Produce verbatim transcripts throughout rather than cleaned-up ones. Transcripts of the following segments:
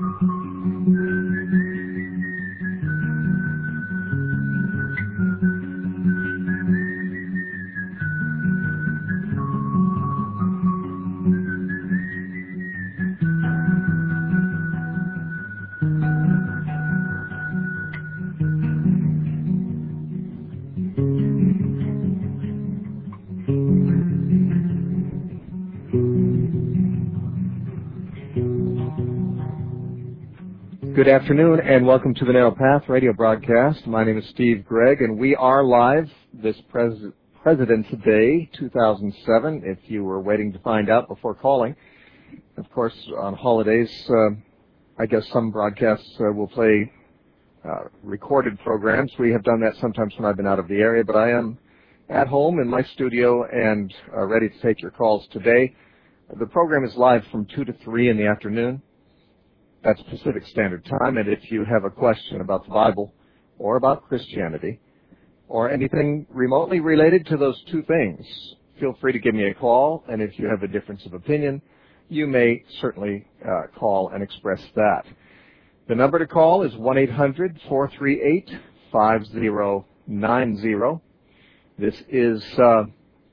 Good afternoon and welcome to the Narrow Path radio broadcast. My name is Steve Gregg and we are live this Pres- President's Day two thousand seven, if you were waiting to find out before calling. Of course, on holidays, uh, I guess some broadcasts uh, will play uh, recorded programs. We have done that sometimes when I've been out of the area, but I am at home in my studio and uh, ready to take your calls today. The program is live from two to three in the afternoon. That's Pacific Standard Time, and if you have a question about the Bible or about Christianity or anything remotely related to those two things, feel free to give me a call, and if you have a difference of opinion, you may certainly uh, call and express that. The number to call is one eight hundred, four three eight, five zero nine zero. This is, uh,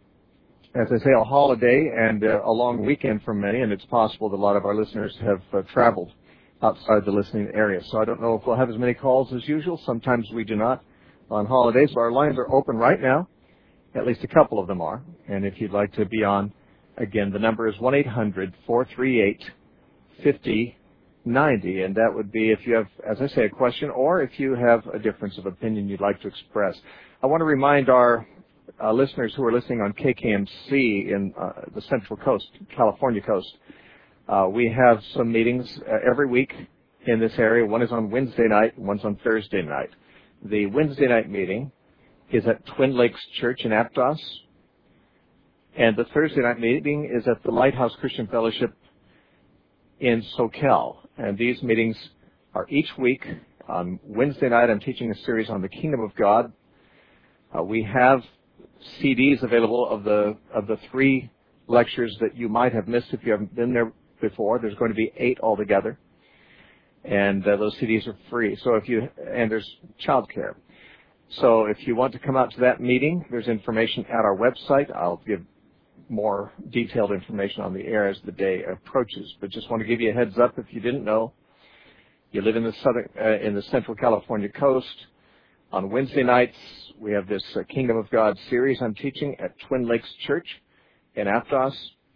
as I say, a holiday and uh, a long weekend for many, and it's possible that a lot of our listeners have uh, traveled outside the listening area. So I don't know if we'll have as many calls as usual. Sometimes we do not on holidays. But our lines are open right now. At least a couple of them are. And if you'd like to be on, again, the number is one eight hundred, four three eight, five zero nine zero. And that would be if you have, as I say, a question or if you have a difference of opinion you'd like to express. I want to remind our uh, listeners who are listening on K K M C in uh, the Central Coast, California coast, Uh, we have some meetings uh, every week in this area. One is on Wednesday night, one's on Thursday night. The Wednesday night meeting is at Twin Lakes Church in Aptos, and the Thursday night meeting is at the Lighthouse Christian Fellowship in Soquel. And these meetings are each week. On Wednesday night, I'm teaching a series on the Kingdom of God. Uh, we have C Ds available of the of the three lectures that you might have missed if you haven't been there before. There's going to be eight altogether, and uh, those C Ds are free. So if you and there's child care. So if you want to come out to that meeting, there's information at our website. I'll give more detailed information on the air as the day approaches. But just want to give you a heads up if you didn't know. You live in the southern uh, in the Central California coast. On Wednesday nights, we have this uh, Kingdom of God series I'm teaching at Twin Lakes Church in Aptos.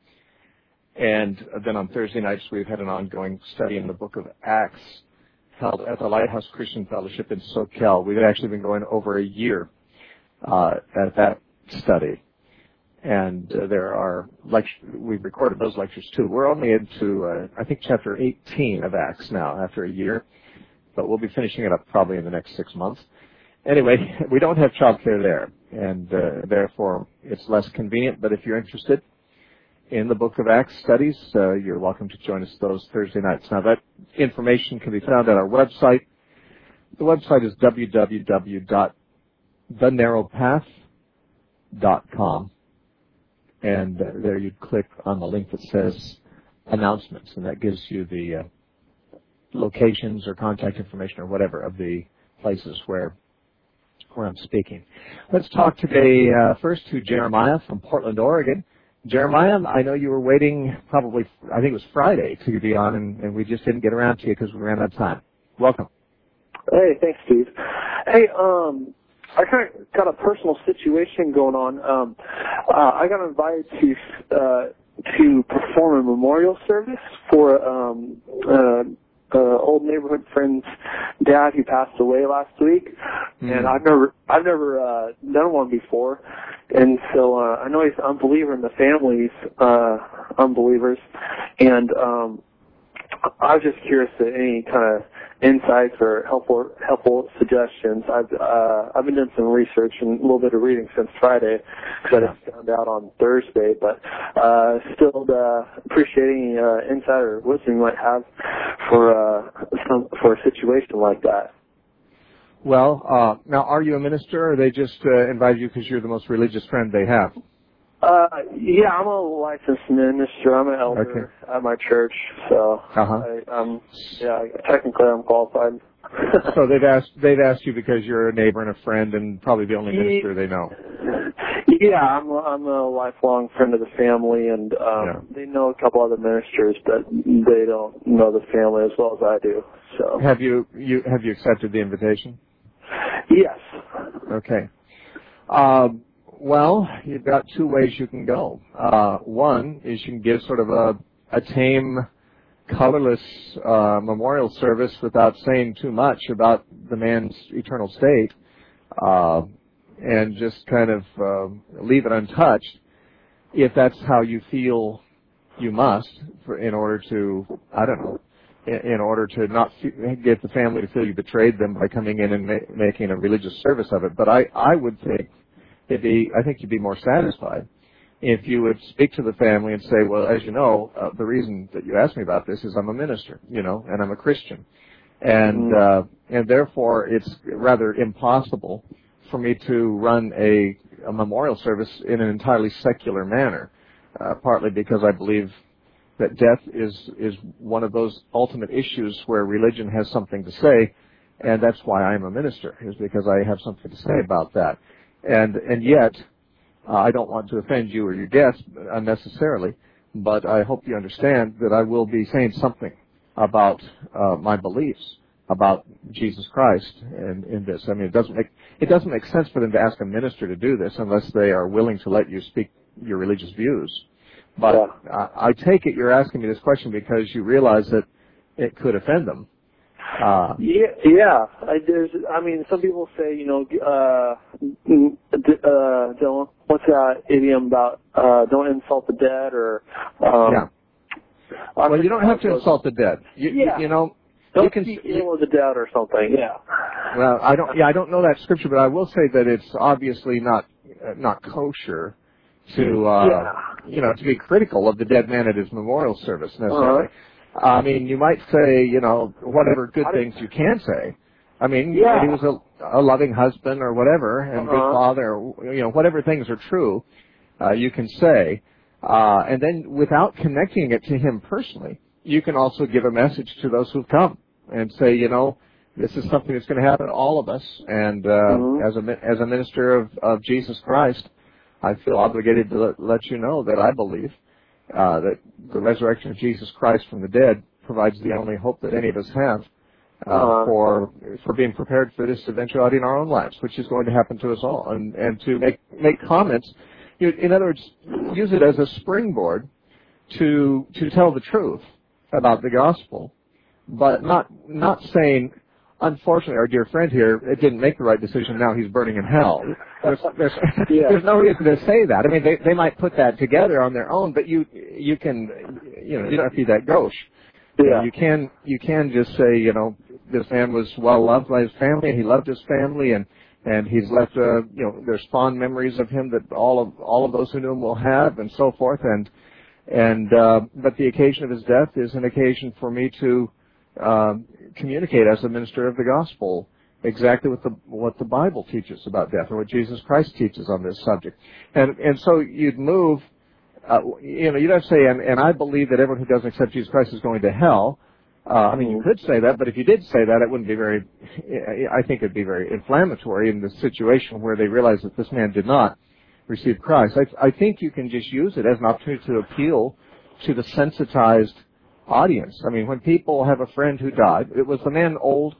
And then on Thursday nights, we've had an ongoing study in the book of Acts held at the Lighthouse Christian Fellowship in Soquel. We've actually been going over a year uh, at that study. And uh, there are lectures, we've recorded those lectures too. We're only into, uh, I think, chapter eighteen of Acts now after a year. But we'll be finishing it up probably in the next six months. Anyway, we don't have childcare there, and uh, therefore it's less convenient. But if you're interested in the Book of Acts studies, uh, you're welcome to join us those Thursday nights. Now, that information can be found at our website. The website is w w w dot the narrow path dot com, and uh, there you'd click on the link that says Announcements, and that gives you the uh, locations or contact information or whatever of the places where where I'm speaking. Let's talk today uh, first to Jeremiah from Portland, Oregon. Jeremiah, I know you were waiting probably, I think it was Friday to be on, and, and we just didn't get around to you because we ran out of time. Welcome. Hey, thanks, Steve. Hey, um, I kind of got a personal situation going on. Um, uh, I got invited to uh, to perform a memorial service for um, uh, uh, old neighborhood friend's dad who passed away last week, mm. and I've never I've never uh, done one before. And so uh, I know he's an unbeliever, and the family's uh, unbelievers. And um, I was just curious to any kind of insights or helpful helpful suggestions. I've uh, I've been doing some research and a little bit of reading since Friday because I just found out on Thursday. But uh, still uh, appreciating uh, insight or wisdom you might have for uh, some, for a situation like that. Well, uh, now, are you a minister, or they just uh, invited you because you're the most religious friend they have? Uh, yeah, I'm a licensed minister. I'm an elder Okay. at my church, so Uh-huh. I, um, yeah, technically I'm qualified. So they've asked they've asked you because you're a neighbor and a friend and probably the only minister they know. Yeah, I'm I'm a lifelong friend of the family, and um, Yeah. they know a couple other ministers, but they don't know the family as well as I do. So Have you you have you accepted the invitation? yes. Okay. Um, well, you've got two ways you can go. Uh, one is you can give sort of a, a tame, colorless uh, memorial service without saying too much about the man's eternal state, uh, and just kind of uh, leave it untouched. If that's how you feel you must, for, in order to, I don't know, in, in order to not f- get the family to feel you betrayed them by coming in and ma- making a religious service of it. But I, I would think it'd be, I think you'd be more satisfied if you would speak to the family and say, well, as you know, uh, the reason that you asked me about this is I'm a minister, you know, and I'm a Christian. And, uh, and therefore it's rather impossible for me to run a, a memorial service in an entirely secular manner, uh, partly because I believe that death is, is one of those ultimate issues where religion has something to say, and that's why I'm a minister, is because I have something to say about that. And, and yet, uh, I don't want to offend you or your guests unnecessarily, but I hope you understand that I will be saying something about uh, my beliefs about Jesus Christ in, in this. I mean, it doesn't make it doesn't make sense for them to ask a minister to do this unless they are willing to let you speak your religious views. But Yeah. I, I take it you're asking me this question because you realize that it could offend them. Uh, Yeah, yeah. I, there's, I mean, some people say, you know, uh, mm, uh, don't, what's that idiom about, uh, don't insult the dead, or, um, yeah. Well, you don't have to insult the dead. You, yeah. you, you know, don't you can speak ill of the dead or something. Yeah. Well, I don't. Yeah, I don't know that scripture, but I will say that it's obviously not uh, not kosher to uh, yeah. you know to be critical of the dead man at his memorial service necessarily. Uh-huh. I mean, you might say, you know, whatever good things you can say. I mean, yeah. he was a, a loving husband or whatever, and uh-huh. good father, or, you know, whatever things are true, uh, you can say. Uh, and then without connecting it to him personally, you can also give a message to those who've come and say, you know, this is something that's going to happen to all of us. And uh, mm-hmm. as a as a minister of, of Jesus Christ, I feel obligated to let, let you know that I believe uh, that the resurrection of Jesus Christ from the dead provides the only hope that any of us have uh, uh-huh. for for being prepared for this eventuality in our own lives, which is going to happen to us all. And and to make make comments, you know, in other words, use it as a springboard to to tell the truth about the gospel, but not not saying, unfortunately, our dear friend here it didn't make the right decision. Now he's burning in hell. There's, there's, yeah. there's no reason to say that. I mean, they they might put that together on their own, but you you can you know you don't have to be that gauche. Yeah. You know, you can you can just say, you know, this man was well loved by his family, and he loved his family, and and he's left uh, you know there's fond memories of him that all of all of those who knew him will have, and so forth. And and uh, but the occasion of his death is an occasion for me to uh, communicate as a minister of the gospel exactly what the what the Bible teaches about death, or what Jesus Christ teaches on this subject. And and so you'd move, uh, you know, you'd have to say, and, and I believe that everyone who doesn't accept Jesus Christ is going to hell. Uh, I mean, you could say that, but if you did say that, it wouldn't be very, I think it'd be very inflammatory in the situation where they realize that this man did not receive Christ. I, I think you can just use it as an opportunity to appeal to the sensitized audience. I mean, when people have a friend who died, it was the man old?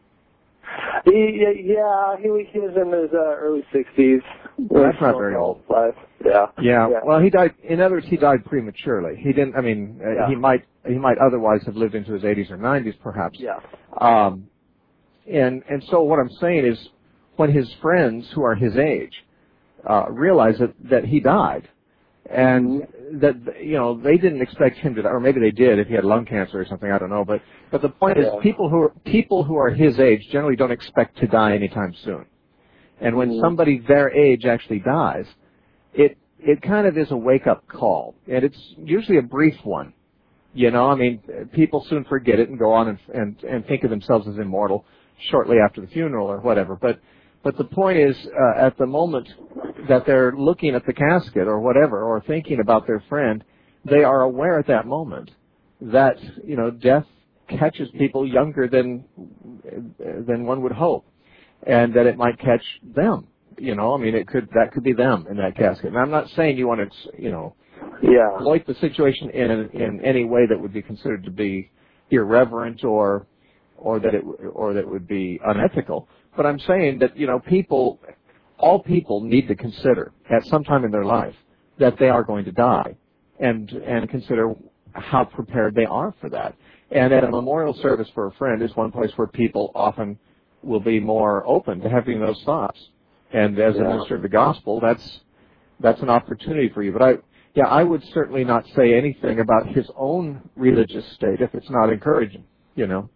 He, yeah, he, he was in his uh, early sixties. Well, that's not very old. Life. Yeah. yeah. Yeah. Well, he died. In other words, he died prematurely. He didn't. I mean, uh, yeah. he might. He might otherwise have lived into his eighties or nineties, perhaps. Yeah. Um, and and so what I'm saying is, when his friends who are his age uh, realize that that he died, and mm-hmm. that you know they didn't expect him to die, or maybe they did if he had lung cancer or something. I don't know. But but the point yeah. is, people who are, people who are his age generally don't expect to die anytime soon. And when mm-hmm. somebody their age actually dies, it it kind of is a wake-up call, and it's usually a brief one. You know, I mean, people soon forget it and go on and and, and think of themselves as immortal shortly after the funeral or whatever. But But the point is, uh, at the moment that they're looking at the casket or whatever, or thinking about their friend, they are aware at that moment that, you know, death catches people younger than than one would hope, and that it might catch them. You know, I mean, it could that could be them in that casket. And I'm not saying you want to, you know, yeah. exploit the situation in in any way that would be considered to be irreverent or or that it or that would be unethical. But I'm saying that, you know, people, all people need to consider at some time in their life that they are going to die, and and consider how prepared they are for that. And at a memorial service for a friend is one place where people often will be more open to having those thoughts. And as yeah. a minister of the gospel, that's that's an opportunity for you. But I, yeah, I would certainly not say anything about his own religious state if it's not encouraging, you know.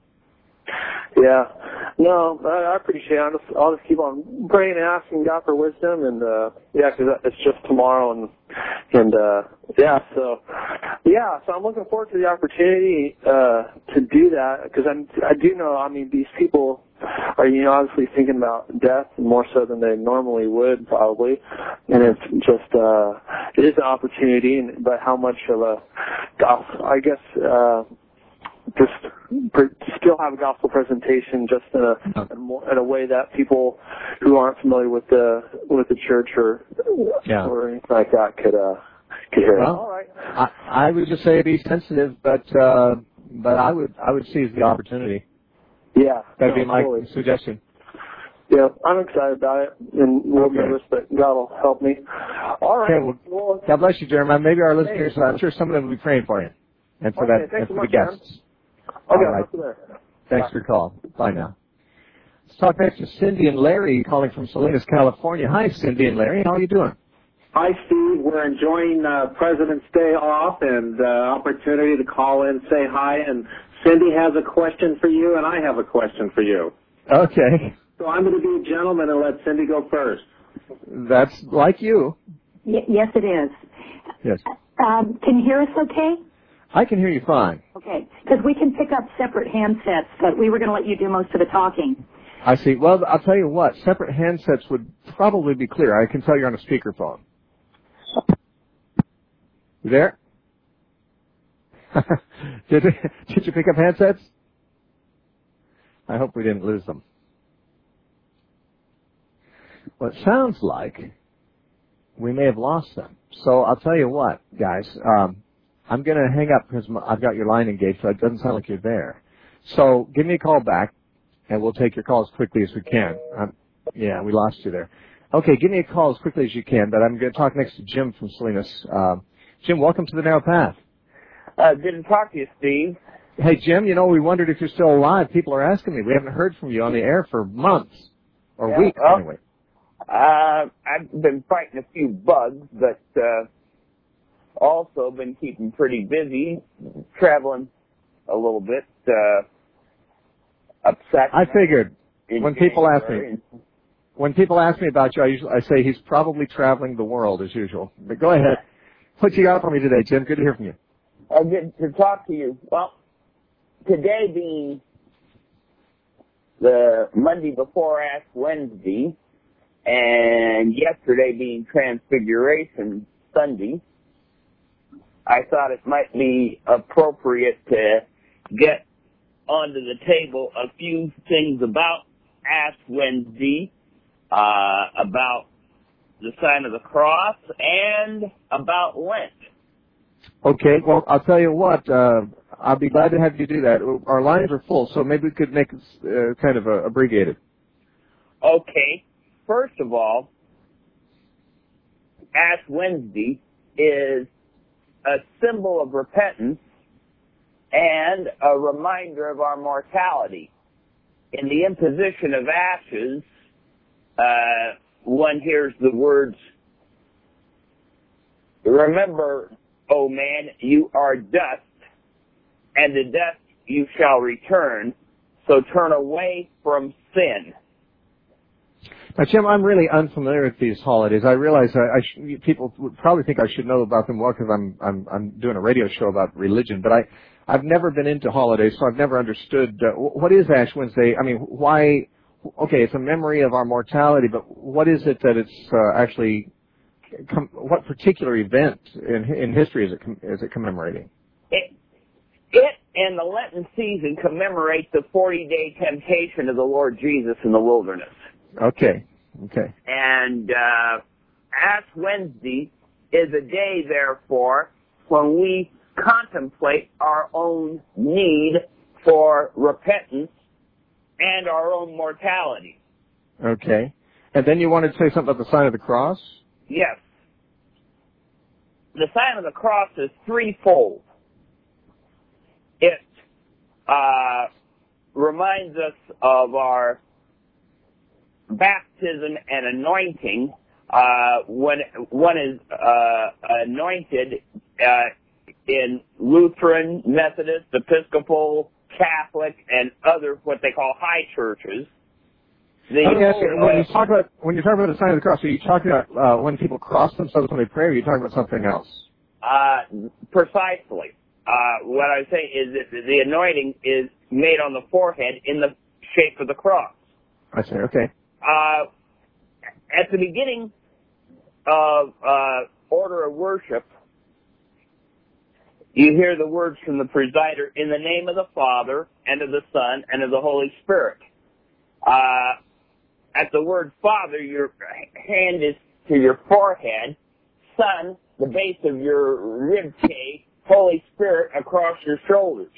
Yeah. No, I, I appreciate it. I'll just, I'll just keep on praying and asking God for wisdom, and uh, yeah, because it's just tomorrow, and and uh, yeah, so yeah, so I'm looking forward to the opportunity uh, to do that, because I'm I do know. I mean, these people are, you know, obviously thinking about death more so than they normally would, probably, and it's just uh, it is an opportunity, and, but how much of a gospel, I guess. Uh, just per, still have a gospel presentation, just in a, in a more, in a way that people who aren't familiar with the with the church or yeah. or anything like that could uh, could hear. Well, it. All right. I, I would just say be sensitive, but uh, but I would I would seize the opportunity. Yeah, that'd no, be my totally. suggestion. Yeah, I'm excited about it, and a little okay. nervous, but God will help me. All right. Okay, well, well, God bless you, Jeremiah. Maybe our listeners, hey. I'm sure some of them will be praying for you, and for okay, that, and for much, the guests. Man. Okay, all right. there. Thanks Bye. for your call. Bye now. Let's talk next to Cindy and Larry calling from Salinas, California. Hi, Cindy and Larry. How are you doing? Hi, Steve. We're enjoying uh, President's Day off and uh, opportunity to call in, say hi. And Cindy has a question for you, and I have a question for you. Okay. So I'm going to be a gentleman and let Cindy go first. That's like you. Y- yes, it is. Yes. Um, can you hear us okay? I can hear you fine. Okay, because we can pick up separate handsets, but we were going to let you do most of the talking. I see. Well, I'll tell you what, separate handsets would probably be clear. I can tell you're on a speakerphone. You there? did, did you pick up handsets? I hope we didn't lose them. Well, it sounds like we may have lost them. So I'll tell you what, guys. Um, I'm going to hang up because I've got your line engaged, so it doesn't sound like you're there. So give me a call back, and we'll take your call as quickly as we can. Um, yeah, we lost you there. Okay, give me a call as quickly as you can, but I'm going to talk next to Jim from Salinas. Uh, Jim, welcome to the Narrow Path. Uh, good to talk to you, Steve. Hey, Jim, you know, we wondered if you're still alive. People are asking me. We haven't heard from you on the air for months, or yeah, weeks well, anyway. Uh, I've been fighting a few bugs, but uh, also been keeping pretty busy, traveling a little bit, uh, upset. I figured when people ask me, January. when people ask me about you, I usually I say he's probably traveling the world as usual. But go ahead. What you got for me today, Jim? Good to hear from you. Uh, good to talk to you. Well, today being the Monday before Ash Wednesday, and yesterday being Transfiguration Sunday, I thought it might be appropriate to get onto the table a few things about Ash Wednesday, uh, about the sign of the cross, and about Lent. Okay, well, I'll tell you what, uh, I'll be glad to have you do that. Our lines are full, so maybe we could make it uh, kind of uh, abbreviated. Okay, first of all, Ash Wednesday is a symbol of repentance and a reminder of our mortality. In the imposition of ashes, uh, one hears the words, "Remember, O man, you are dust, and to dust you shall return, so turn away from sin." Now, Jim, I'm really unfamiliar with these holidays. I realize I, I sh- people would probably think I should know about them well because I'm, I'm I'm doing a radio show about religion, but I I've never been into holidays, so I've never understood uh, what is Ash Wednesday. I mean, why okay, it's a memory of our mortality, but what is it that it's uh, actually, com- what particular event in in history is it com- is it commemorating? It, it and the Lenten season commemorates the forty-day temptation of the Lord Jesus in the wilderness. Okay, okay. And uh, Ash Wednesday is a day, therefore, when we contemplate our own need for repentance and our own mortality. Okay. And then you wanted to say something about the sign of the cross? Yes. The sign of the cross is threefold. It uh, reminds us of our baptism and anointing. Uh, when one is uh, anointed uh, in Lutheran, Methodist, Episcopal, Catholic, and other what they call high churches. The, Let me ask you, when you talk about when you talk about the sign of the cross, are you talking about uh, when people cross themselves when they pray, or are you talking about something else? Uh, precisely. Uh, what I say is that the anointing is made on the forehead in the shape of the cross. I see. Okay. Uh, at the beginning of uh, order of worship, you hear the words from the presider, in the name of the Father, and of the Son, and of the Holy Spirit. Uh, at the word Father, your hand is to your forehead, Son, the base of your rib cage, Holy Spirit across your shoulders.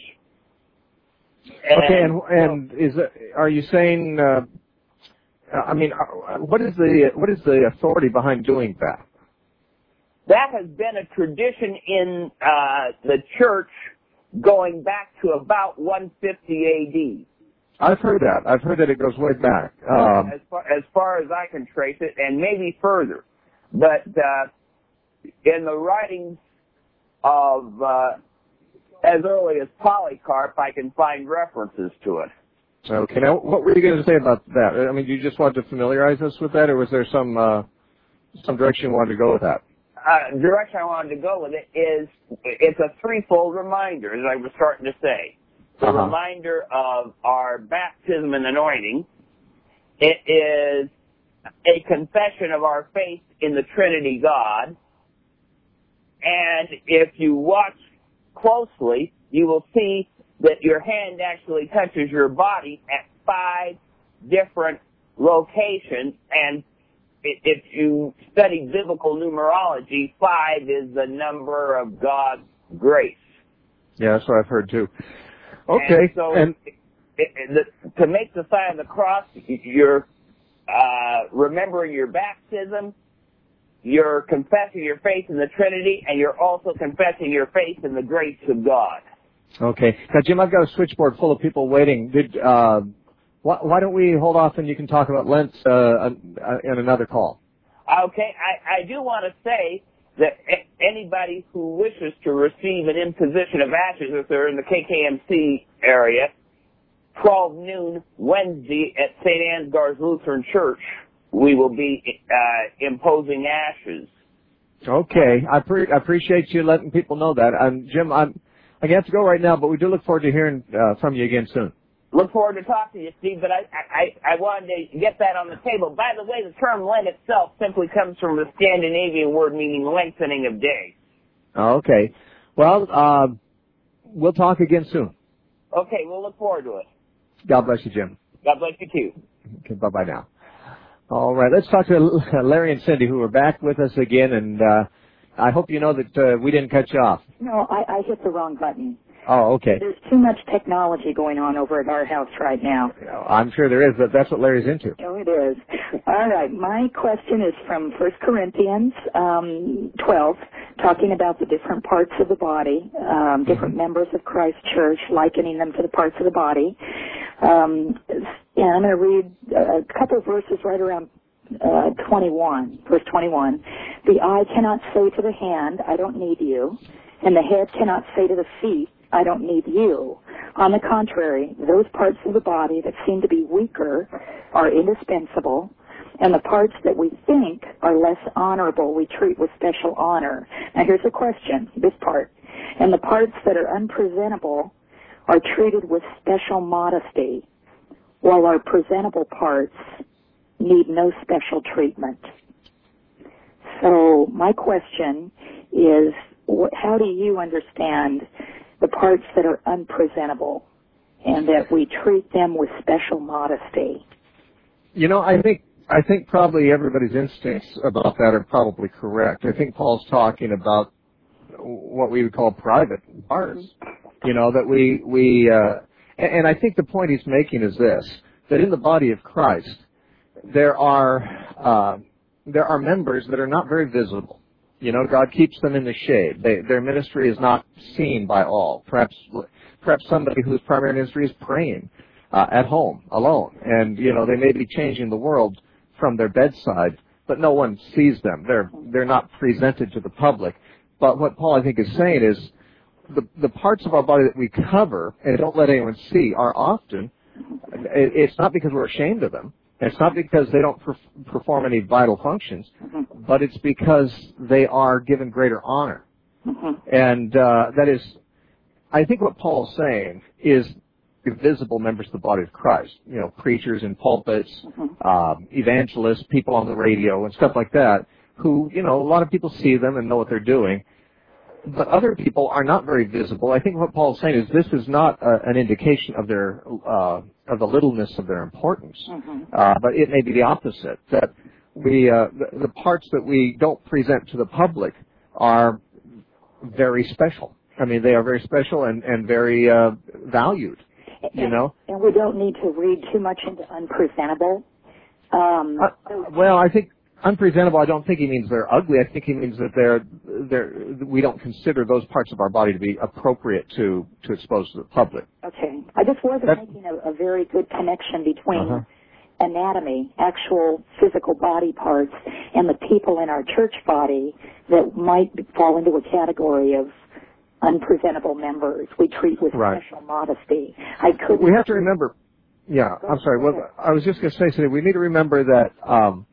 And, okay, and, and is it, are you saying, uh, I mean, uh, what is the what is the authority behind doing that? That has been a tradition in uh, the church going back to about one fifty A D. I've heard that. I've heard that it goes way back. Um, as, far, as far as I can trace it, and maybe further. But uh, in the writings of uh, as early as Polycarp, I can find references to it. Okay. Now, what were you going to say about that? I mean, do you just want to familiarize us with that, or was there some uh, some direction you wanted to go with that? Uh, direction I wanted to go with it is it's a threefold reminder, as I was starting to say. The uh-huh. reminder of our baptism and anointing. It is a confession of our faith in the Trinity God. And if you watch closely, you will see that your hand actually touches your body at five different locations, and if you study biblical numerology, five is the number of God's grace. Yeah, that's what I've heard too. Okay. And so and it, it, the, to make the sign of the cross, you're uh, remembering your baptism, you're confessing your faith in the Trinity, and you're also confessing your faith in the grace of God. Okay. Now, Jim, I've got a switchboard full of people waiting. Did uh, why, why don't we hold off and you can talk about Lent uh, in another call? Okay. I, I do want to say that anybody who wishes to receive an imposition of ashes, if they're in the K K M C area, twelve noon Wednesday at Saint Ansgar's Lutheran Church, we will be uh, imposing ashes. Okay. I, pre- I appreciate you letting people know that. Um, Jim, I'm, I have to go right now, but we do look forward to hearing uh, from you again soon. Look forward to talking to you, Steve, but I, I, I wanted to get that on the table. By the way, the term Lent itself simply comes from the Scandinavian word meaning lengthening of days. Okay. Well, uh, we'll talk again soon. Okay, we'll look forward to it. God bless you, Jim. God bless you, too. Okay, bye-bye now. All right, let's talk to Larry and Cindy, who are back with us again, and uh, I hope you know that uh, we didn't cut you off. No, I, I hit the wrong button. Oh, okay. There's too much technology going on over at our house right now. I'm sure there is, but that's what Larry's into. Oh, it is. All right. My question is from First Corinthians um, twelve, talking about the different parts of the body, um, different mm-hmm. members of Christ's church, likening them to the parts of the body. Um, and I'm going to read a couple of verses right around uh, twenty-one, verse twenty-one. The eye cannot say to the hand, I don't need you, and the head cannot say to the feet, I don't need you. On the contrary, those parts of the body that seem to be weaker are indispensable, and the parts that we think are less honorable we treat with special honor. Now here's a question, this part. And the parts that are unpresentable are treated with special modesty. while our presentable parts need no special treatment. So my question is, wh- how do you understand the parts that are unpresentable and that we treat them with special modesty? You know, I think I think probably everybody's instincts about that are probably correct. I think Paul's talking about what we would call private parts. You know, that we we uh, and, and I think the point he's making is this: that in the body of Christ, there are uh, there are members that are not very visible. You know, God keeps them in the shade. They, their ministry is not seen by all. Perhaps perhaps somebody whose primary ministry is praying uh, at home alone, and you know they may be changing the world from their bedside, but no one sees them. They're they're not presented to the public. But what Paul, I think, is saying is the the parts of our body that we cover and don't let anyone see are often, it, it's not because we're ashamed of them. It's not because they don't perf- perform any vital functions, mm-hmm. but it's because they are given greater honor. Mm-hmm. And uh, that is, I think what Paul's saying is visible members of the body of Christ, you know, preachers in pulpits, mm-hmm. um, evangelists, people on the radio and stuff like that, who, you know, a lot of people see them and know what they're doing, but other people are not very visible. I think what Paul's saying is this is not uh, an indication of their uh, of the littleness of their importance, mm-hmm. uh, but it may be the opposite, that we uh, the, the parts that we don't present to the public are very special. I mean, they are very special and, and very uh, valued, you and, know. And we don't need to read too much into unpresentable. Um, uh, well, I think unpresentable, I don't think he means they're ugly. I think he means that they're, they're, we don't consider those parts of our body to be appropriate to, to expose to the public. Okay. I just wasn't that, making a, a very good connection between uh-huh. anatomy, actual physical body parts, and the people in our church body that might fall into a category of unpresentable members we treat with right. special modesty. I could. We have to remember, yeah, I'm sorry. Well, I was just going to say, today, we need to remember that, um,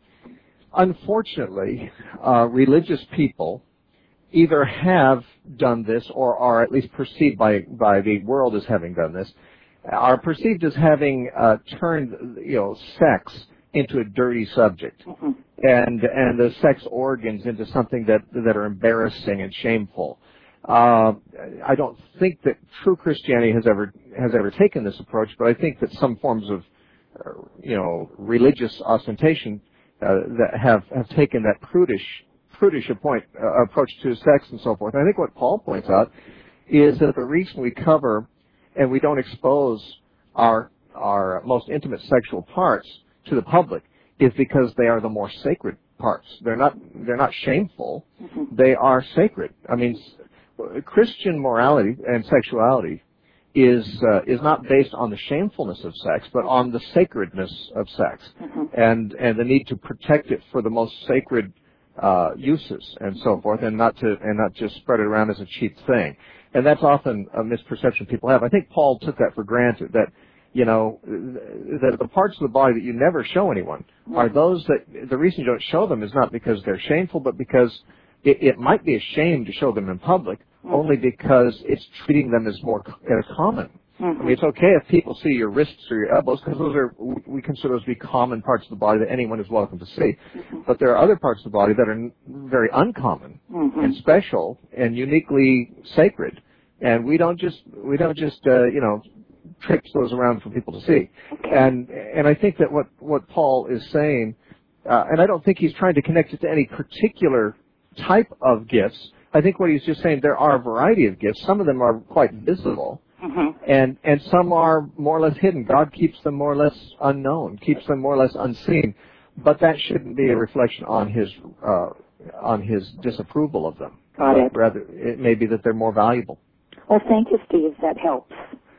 unfortunately, uh, religious people either have done this or are at least perceived by, by the world as having done this, are perceived as having uh, turned, you know, sex into a dirty subject, mm-hmm. and and the sex organs into something that that are embarrassing and shameful. Uh, I don't think that true Christianity has ever has ever taken this approach, but I think that some forms of, uh, you know, religious ostentation uh, that have have taken that prudish prudish appoint, uh, approach to sex and so forth. And I think what Paul points out is that the reason we cover and we don't expose our our most intimate sexual parts to the public is because they are the more sacred parts. They're not they're not shameful. Mm-hmm. They are sacred. I mean, Christian morality and sexuality is uh, is not based on the shamefulness of sex, but on the sacredness of sex, mm-hmm. and and the need to protect it for the most sacred uh, uses and so forth, and not to and not just spread it around as a cheap thing. And that's often a misperception people have. I think Paul took that for granted, that, you know, that the parts of the body that you never show anyone are those that, the reason you don't show them is not because they're shameful, but because it, it might be a shame to show them in public, mm-hmm. only because it's treating them as more as common. Mm-hmm. I mean, it's okay if people see your wrists or your elbows, because those are, we consider those to be common parts of the body that anyone is welcome to see. Mm-hmm. But there are other parts of the body that are very uncommon mm-hmm. and special and uniquely sacred, and we don't just we don't just uh, you know traipse those around for people to see. Okay. And and I think that what what Paul is saying, uh, and I don't think he's trying to connect it to any particular type of gifts. I think what he's just saying, there are a variety of gifts. Some of them are quite visible. Mm-hmm. And and some are more or less hidden. God keeps them more or less unknown, keeps them more or less unseen. But that shouldn't be a reflection on his uh, on his disapproval of them. Got but it. Rather, it may be that they're more valuable. Well, thank you, Steve. That helps.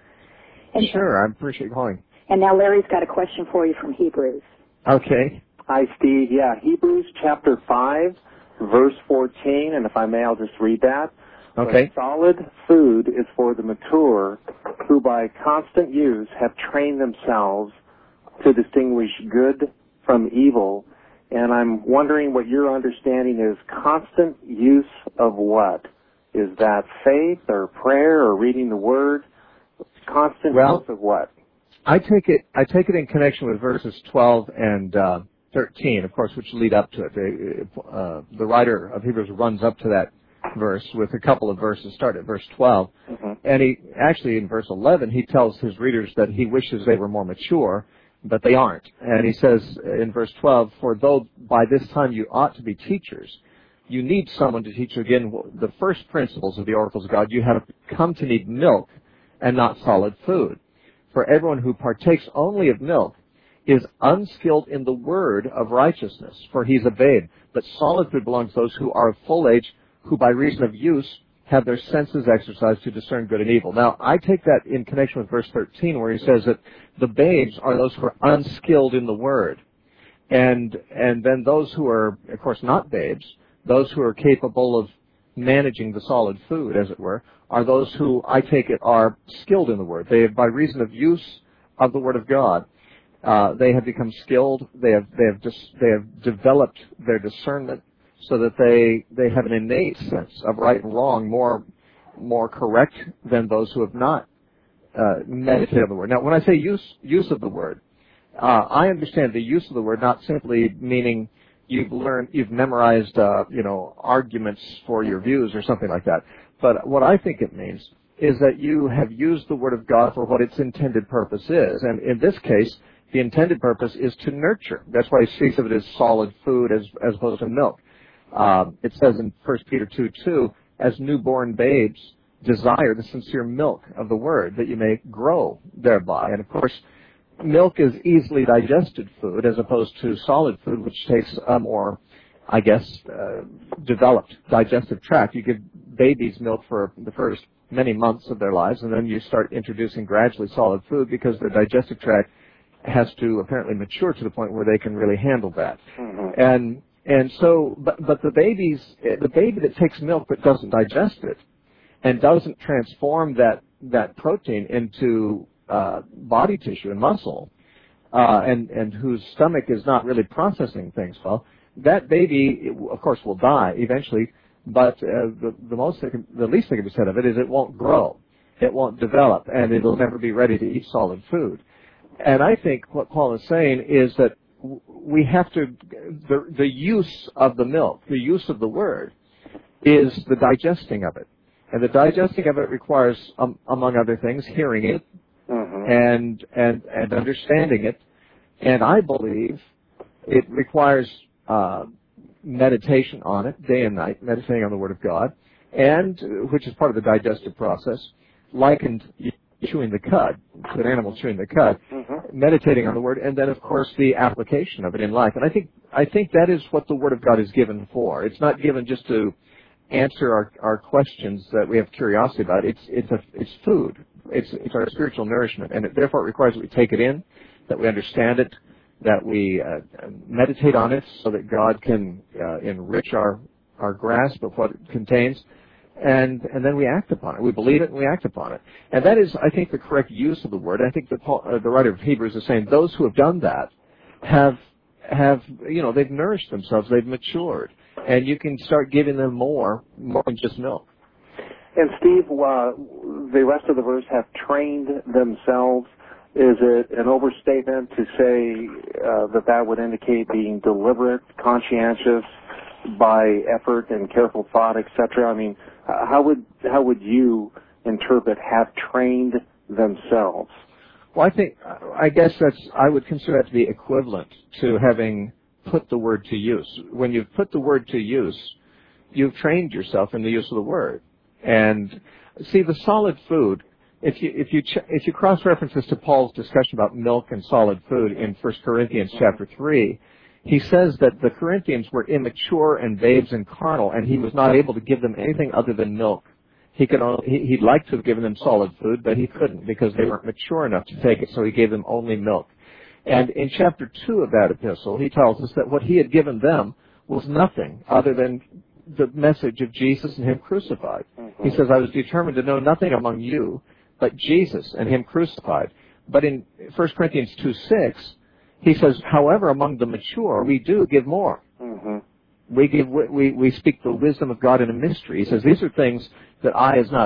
And sure, I appreciate calling. And now Larry's got a question for you from Hebrews. Okay. Hi, Steve. Yeah, Hebrews chapter five, verse fourteen, and if I may, I'll just read that. Okay. But solid food is for the mature, who by constant use have trained themselves to distinguish good from evil. And I'm wondering what your understanding is. Constant use of what? Is that faith or prayer or reading the Word? Constant well, use of what? I take it. I take it in connection with verses twelve and uh, thirteen, of course, which lead up to it. The, uh, the writer of Hebrews runs up to that verse with a couple of verses. Start at verse twelve, mm-hmm. and he actually in verse eleven he tells his readers that he wishes they were more mature, but they aren't. And he says in verse twelve, "For though by this time you ought to be teachers, you need someone to teach you again the first principles of the oracles of God. You have come to need milk and not solid food. For everyone who partakes only of milk is unskilled in the word of righteousness, for he's a babe. But solid food belongs to those who are of full age, who by reason of use have their senses exercised to discern good and evil." Now, I take that in connection with verse thirteen, where he says that the babes are those who are unskilled in the word. And, and then those who are, of course, not babes, those who are capable of managing the solid food, as it were, are those who, I take it, are skilled in the word. They have, by reason of use of the word of God, uh, they have become skilled. They have, they have, dis- they have developed their discernment so that they, they have an innate sense of right and wrong, more, more correct than those who have not uh, meditated on the word. Now, when I say use, use of the word, uh, I understand the use of the word not simply meaning you've learned, you've memorized, uh, you know, arguments for your views or something like that. But what I think it means is that you have used the Word of God for what its intended purpose is. And in this case, the intended purpose is to nurture. That's why he speaks of it as solid food as, as opposed to milk. Um, it says in First Peter two two, "As newborn babes, desire the sincere milk of the Word, that you may grow thereby." And of course, milk is easily digested food as opposed to solid food, which takes a more, I guess, uh, developed digestive tract. You give babies milk for the first many months of their lives, and then you start introducing gradually solid food because their digestive tract has to apparently mature to the point where they can really handle that. Mm-hmm. And and so, but but the babies, the baby that takes milk but doesn't digest it and doesn't transform that that protein into uh, body tissue and muscle, uh, and and whose stomach is not really processing things well, that baby, of course, will die eventually. But uh, the, the most, that can, the least that can be said of it is it won't grow, it won't develop, and it'll never be ready to eat solid food. And I think what Paul is saying is that we have to, the, the use of the milk, the use of the word, is the digesting of it. And the digesting of it requires, um, among other things, hearing it mm-hmm. and, and, and understanding it. And I believe it requires uh, meditation on it, day and night, meditating on the Word of God, and which is part of the digestive process, likened chewing the cud, to an animal chewing the cud, mm-hmm. meditating on the Word, and then, of course, the application of it in life. And I think I think that is what the Word of God is given for. It's not given just to answer our, our questions that we have curiosity about. It's it's a it's food. It's it's our spiritual nourishment, and it, therefore it requires that we take it in, that we understand it, that we uh, meditate on it so that God can uh, enrich our, our grasp of what it contains, and and then we act upon it. We believe it and we act upon it. And that is, I think, the correct use of the word. I think the, Paul, uh, the writer of Hebrews is saying those who have done that have, have you know, they've nourished themselves, they've matured, and you can start giving them more, more than just milk. And Steve, uh, the rest of the verse, have trained themselves. Is it an overstatement to say uh, that that would indicate being deliberate, conscientious, by effort and careful thought, et cetera? I mean, how would how would you interpret have trained themselves? Well, I think I guess that's I would consider that to be equivalent to having put the word to use. When you've put the word to use, you've trained yourself in the use of the word. And see, the solid food. If you if you ch- if you cross-reference this to Paul's discussion about milk and solid food in First Corinthians chapter three, he says that the Corinthians were immature and babes and carnal, and he was not able to give them anything other than milk. He could only, he, he'd like to have given them solid food, but he couldn't because they weren't mature enough to take it, so he gave them only milk. And in chapter two of that epistle, he tells us that what he had given them was nothing other than the message of Jesus and him crucified. He says, I was determined to know nothing among you but Jesus and him crucified. But in First Corinthians two six, he says, however, among the mature, we do give more. Mm-hmm. We give, we, we speak the wisdom of God in a mystery. He says, these are things that eye has not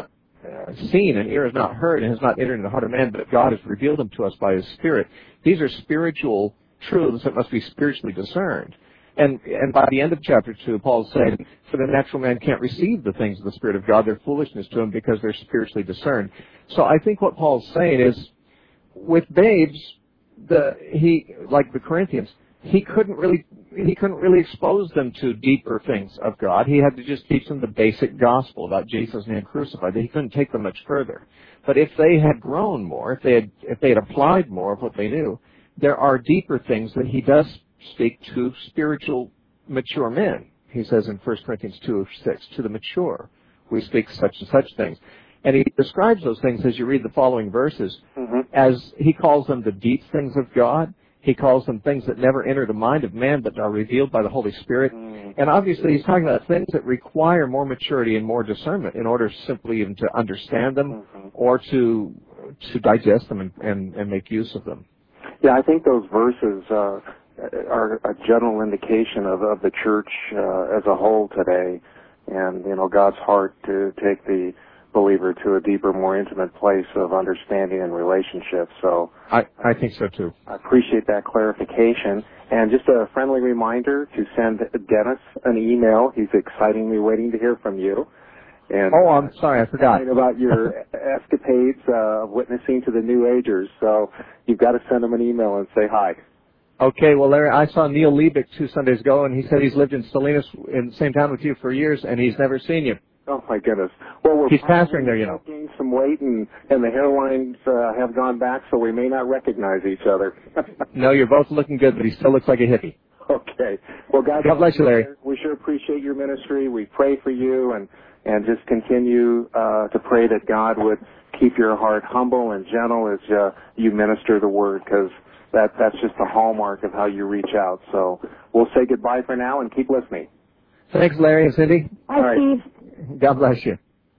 uh, seen and ear has not heard and has not entered into the heart of man, but God has revealed them to us by His Spirit. These are spiritual truths that must be spiritually discerned. And and by the end of chapter two, Paul is saying, for the natural man can't receive the things of the Spirit of God. They're foolishness to him because they're spiritually discerned. So I think what Paul's saying is, with babes, the he like the Corinthians, he couldn't really he couldn't really expose them to deeper things of God. He had to just teach them the basic gospel about Jesus and Him crucified. He couldn't take them much further. But if they had grown more, if they had if they had applied more of what they knew, there are deeper things that he does speak to spiritual mature men. He says in First Corinthians two six, to the mature we speak such and such things. And he describes those things as you read the following verses, mm-hmm. as he calls them the deep things of God. He calls them things that never enter the mind of man but are revealed by the Holy Spirit. Mm-hmm. And obviously he's talking about things that require more maturity and more discernment in order simply even to understand them mm-hmm. or to to digest them and, and, and make use of them. Yeah, I think those verses uh, are a general indication of, of the church uh, as a whole today, and, you know, God's heart to take the believer to a deeper, more intimate place of understanding and relationship. So I, I think so too. I appreciate that clarification. And just a friendly reminder to send Dennis an email. He's excitingly waiting to hear from you. And oh, I'm sorry, I forgot. About your escapades uh, of witnessing to the New Agers. So you've got to send him an email and say hi. Okay, well, Larry, I saw Neil Liebig two Sundays ago, and he said he's lived in Salinas in the same town with you for years, and he's never seen you. Oh, my goodness. Well, we're He's pastoring there, you know. Gained some weight, and, and the hairlines uh, have gone back, so we may not recognize each other. No, you're both looking good, but he still looks like a hippie. Okay. Well, God, God bless you, Larry. We sure appreciate your ministry. We pray for you, and, and just continue uh, to pray that God would keep your heart humble and gentle as uh, you minister the word, because that, that's just the hallmark of how you reach out. So we'll say goodbye for now and keep listening. Thanks, Larry and Cindy. Bye, right. Steve. God bless you.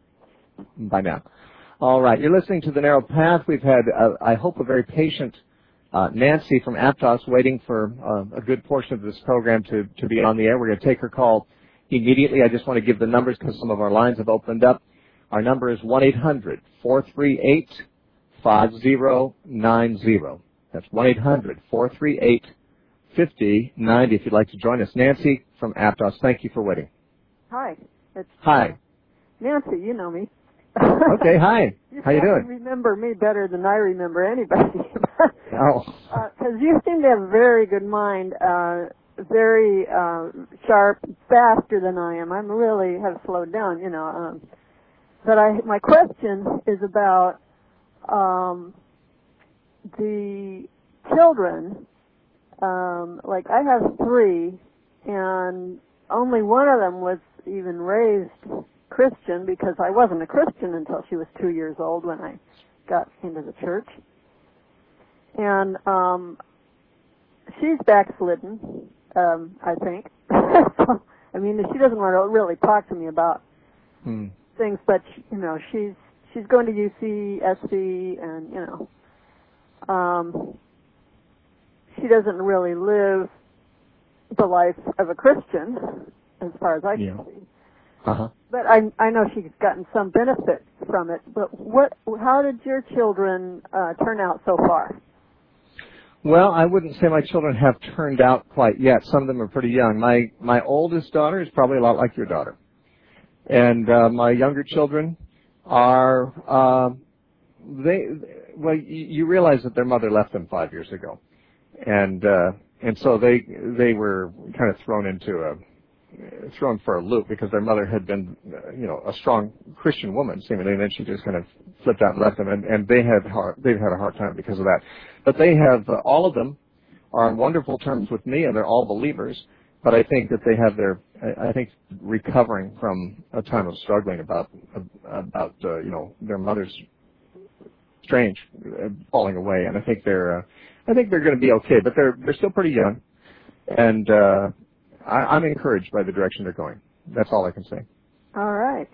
Bye now. All right, you're listening to The Narrow Path. We've had, uh, I hope, a very patient uh, Nancy from Aptos waiting for uh, a good portion of this program to, to be on the air. We're going to take her call immediately. I just want to give the numbers because some of our lines have opened up. Our number is one eight hundred four three eight five zero nine zero. That's one eight hundred four three eight five zero nine zero if you'd like to join us. Nancy from Aptos, thank you for waiting. Hi. It's Hi. Nancy, you know me. Okay, hi. You How you doing? You remember me better than I remember anybody. Oh. Because uh, you seem to have a very good mind, uh, very uh, sharp, faster than I am. I am really have slowed down, you know. Um, but I, my question is about um, the children. Um, like I have three, and only one of them was even raised Christian because I wasn't a Christian until she was two years old when I got into the church. And um, she's backslidden, um, I think. So, I mean, she doesn't want to really talk to me about hmm. things, but you know, she's she's going to U C, S C, and you know, um, she doesn't really live the life of a Christian, as far as I can yeah. see. Uh-huh. But I I know she's gotten some benefit from it. But what? How did your children uh, turn out so far? Well, I wouldn't say my children have turned out quite yet. Some of them are pretty young. My my oldest daughter is probably a lot like your daughter, and uh, my younger children are uh, they. Well, you, you realize that their mother left them five years ago, and uh, and so they they were kind of thrown into a. thrown for a loop because their mother had been, uh, you know, a strong Christian woman, seemingly, and then she just kind of flipped out and left them, and, and they had hard, they've had a hard time because of that. But they have, uh, all of them are on wonderful terms with me, and they're all believers, but I think that they have their, I, I think, recovering from a time of struggling about, about, uh, you know, their mother's strange uh, falling away, and I think they're, uh, I think they're going to be okay, but they're, they're still pretty young, and, uh, I, I'm encouraged by the direction they're going. That's all I can say. All right.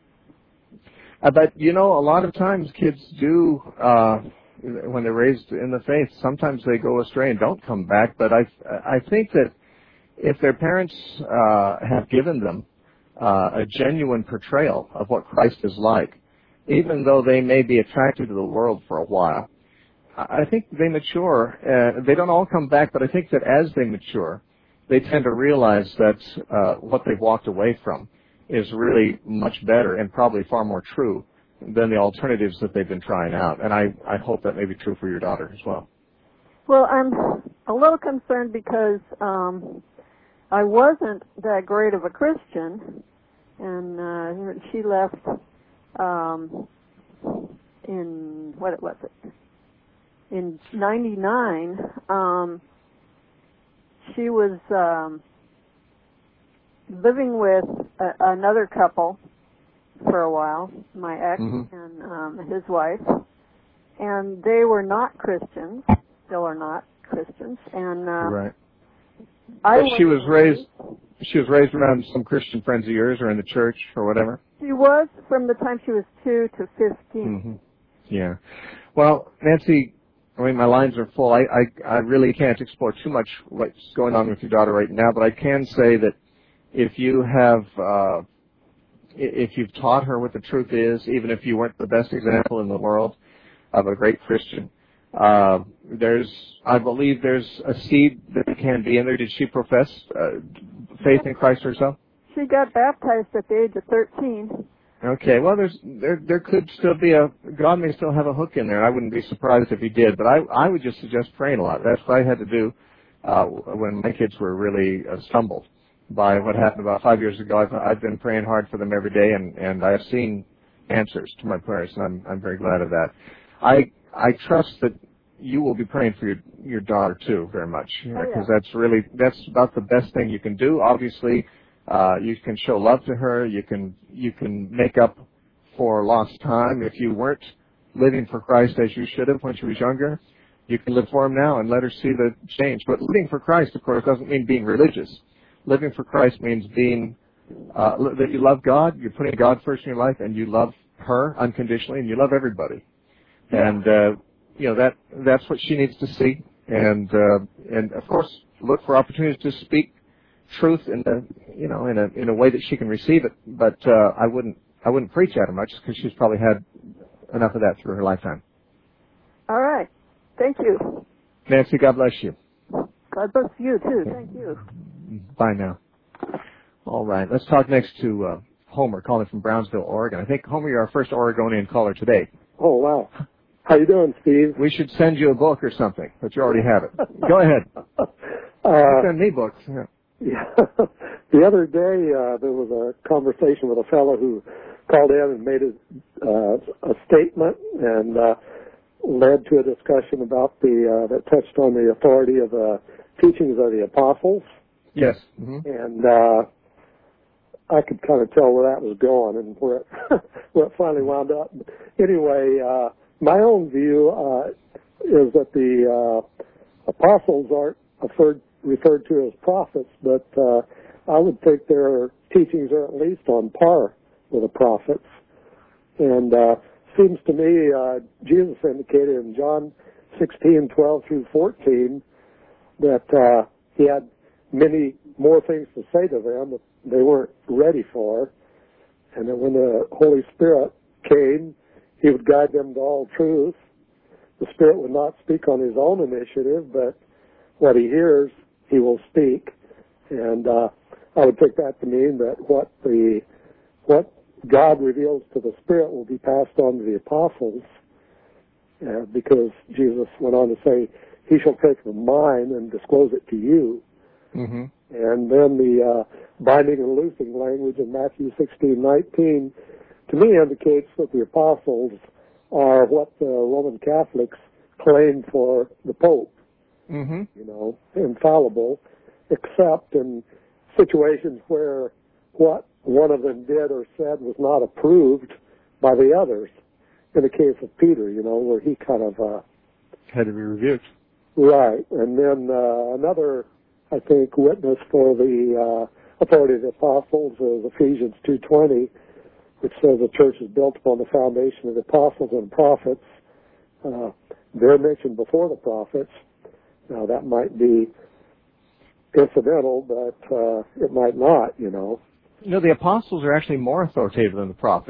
Uh, but, you know, a lot of times kids do, uh, when they're raised in the faith, sometimes they go astray and don't come back. But I, I think that if their parents uh, have given them uh, a genuine portrayal of what Christ is like, even though they may be attracted to the world for a while, I think they mature. Uh, they don't all come back, but I think that as they mature, they tend to realize that uh, what they've walked away from is really much better and probably far more true than the alternatives that they've been trying out. And I, I hope that may be true for your daughter as well. Well, I'm a little concerned because um, I wasn't that great of a Christian, and uh, she left um, in, what was it, in ninety-nine. Um, she was um, living with a, another couple for a while, my ex mm-hmm. and um, his wife, and they were not Christians, still are not Christians, and uh, right. I but she was raised. She was raised around some Christian friends of yours, or in the church, or whatever. She was from the time she was two to fifteen. Mm-hmm. Yeah. Well, Nancy, I mean, my lines are full. I, I I really can't explore too much what's going on with your daughter right now, but I can say that if you have, uh, if you've taught her what the truth is, even if you weren't the best example in the world of a great Christian, uh, there's, I believe there's a seed that can be in there. Did she profess uh, faith in Christ herself? She got baptized at the age of thirteen. Okay, well, there's there there could still be a, God may still have a hook in there. I wouldn't be surprised if he did, but I I would just suggest praying a lot. That's what I had to do uh, when my kids were really uh, stumbled by what happened about five years ago. I've, I've been praying hard for them every day, and, and I've seen answers to my prayers, and I'm I'm very glad of that. I I trust that you will be praying for your your daughter too very much, because oh, yeah. that's really that's about the best thing you can do. Obviously. Uh, you can show love to her. You can you can make up for lost time. If you weren't living for Christ as you should have when she was younger, you can live for him now and let her see the change. But living for Christ, of course, doesn't mean being religious. Living for Christ means being uh, that you love God, you're putting God first in your life, and you love her unconditionally, and you love everybody. Yeah. And uh, you know that that's what she needs to see. And uh, and of course, look for opportunities to speak truth in a you know in a in a way that she can receive it, but uh, I wouldn't I wouldn't preach at her much because she's probably had enough of that through her lifetime. All right, thank you, Nancy. God bless you. God bless you too. Thank you. Bye now. All right, let's talk next to uh, Homer, calling from Brownsville, Oregon. I think Homer, you're our first Oregonian caller today. Oh wow, how you doing, Steve? We should send you a book or something, but you already have it. Go ahead. Uh, send me books. Yeah. Yeah. The other day, uh, there was a conversation with a fellow who called in and made a, uh, a statement and uh, led to a discussion about the uh, that touched on the authority of the teachings of the apostles. Yes. Mm-hmm. And uh, I could kind of tell where that was going and where it, where it finally wound up. Anyway, uh, my own view uh, is that the uh, apostles aren't referred referred to as prophets, but uh, I would think their teachings are at least on par with the prophets. And uh, seems to me, uh, Jesus indicated in John sixteen, twelve through fourteen, that uh, he had many more things to say to them that they weren't ready for, and that when the Holy Spirit came, he would guide them to all truth. The Spirit would not speak on his own initiative, but what he hears, he will speak, and uh, I would take that to mean that what the what God reveals to the Spirit will be passed on to the apostles, uh, because Jesus went on to say, "He shall take from mine and disclose it to you." Mm-hmm. And then the uh, binding and loosing language in Matthew sixteen nineteen, to me, indicates that the apostles are what the Roman Catholics claim for the Pope. Mm-hmm. You know, infallible, except in situations where what one of them did or said was not approved by the others. In the case of Peter, you know, where he kind of uh, had to be rebuked. Right, and then uh, another, I think, witness for the uh, authority of the apostles is Ephesians two twenty, which says the church is built upon the foundation of the apostles and prophets. Uh, they're mentioned before the prophets. Now, that might be incidental, but uh, it might not, you know. You know, the apostles are actually more authoritative than the prophets.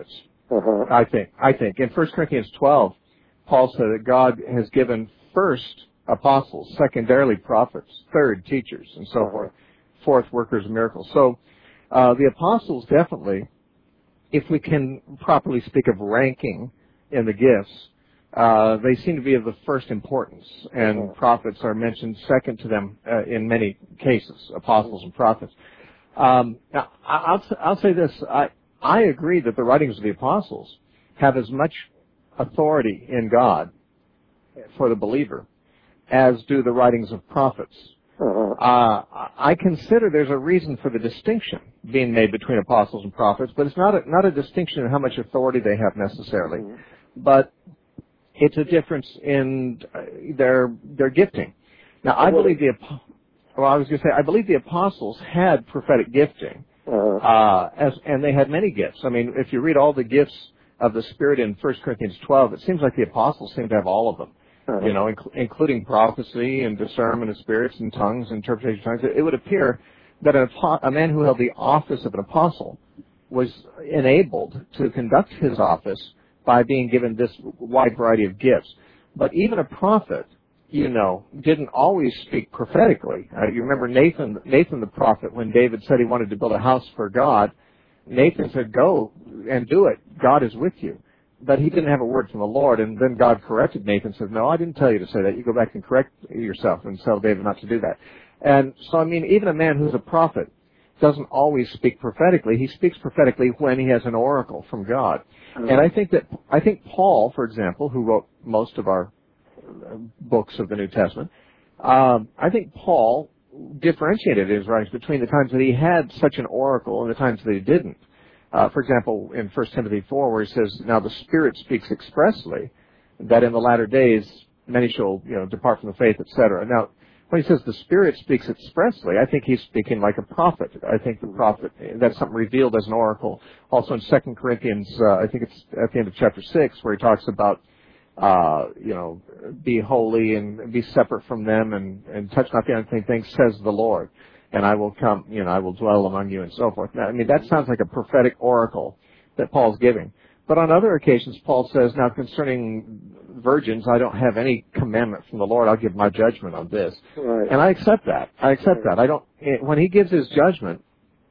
Uh-huh. I think. I think. In First Corinthians twelve, Paul said that God has given first apostles, secondarily prophets, third teachers, and so uh-huh. forth, fourth workers of miracles. So uh, the apostles definitely, if we can properly speak of ranking in the gifts, uh, they seem to be of the first importance, and uh-huh. prophets are mentioned second to them uh, in many cases, apostles and prophets. Um, now, I'll, I'll say this. I, I agree that the writings of the apostles have as much authority in God for the believer as do the writings of prophets. Uh-huh. Uh, I consider there's a reason for the distinction being made between apostles and prophets, but it's not a, not a distinction in how much authority they have necessarily, mm-hmm. but it's a difference in their their gifting. Now, I believe the well, I was going to say I believe the apostles had prophetic gifting, uh-huh. uh, as and they had many gifts. I mean, if you read all the gifts of the Spirit in First Corinthians twelve, it seems like the apostles seem to have all of them. Uh-huh. You know, inc- including prophecy and discernment of spirits and tongues, interpretation of tongues. It, it would appear that an, a man who held the office of an apostle was enabled to conduct his office by being given this wide variety of gifts. But even a prophet, you know, didn't always speak prophetically. Uh, you remember Nathan, Nathan the prophet, when David said he wanted to build a house for God, Nathan said, "Go and do it. God is with you." But he didn't have a word from the Lord, and then God corrected Nathan and said, "No, I didn't tell you to say that. You go back and correct yourself and tell David not to do that." And so, I mean, even a man who's a prophet doesn't always speak prophetically. He speaks prophetically when he has an oracle from God. Mm-hmm. And I think that, I think Paul, for example, who wrote most of our books of the New Testament, um, I think Paul differentiated in his writings between the times that he had such an oracle and the times that he didn't. Uh, for example, in First Timothy four, where he says, "Now the Spirit speaks expressly that in the latter days many shall, you know, depart from the faith," et cetera. Now, when he says the Spirit speaks expressly, I think he's speaking like a prophet. I think the prophet, that's something revealed as an oracle. Also in Second Corinthians, uh, I think it's at the end of chapter six, where he talks about, uh, you know, be holy and be separate from them and, and touch not the unclean things, says the Lord. And I will come, you know, I will dwell among you and so forth. Now, I mean, that sounds like a prophetic oracle that Paul's giving. But on other occasions, Paul says, "Now concerning virgins, I don't have any commandment from the Lord. I'll give my judgment on this." Right. And I accept that. I accept that. I don't, when he gives his judgment,